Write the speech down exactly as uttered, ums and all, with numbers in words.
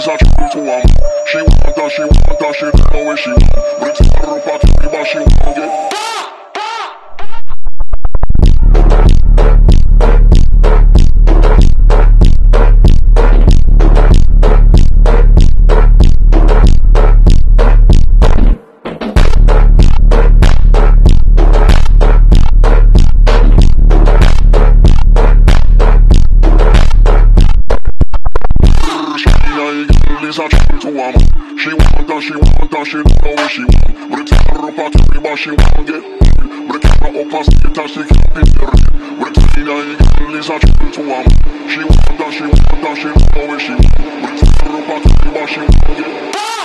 Lisa true to her. She want that, she want that, she don't know where she want. But it's her up at me, but she want get. Lisa true to her. She want that, she want that, she don't know where she want. But it's her up at me, but she want get. But the camera up and state and she can't be there. But it's Lisa true to her. She want that, she want that, she don't know where she want. But it's her up at me, but she want get.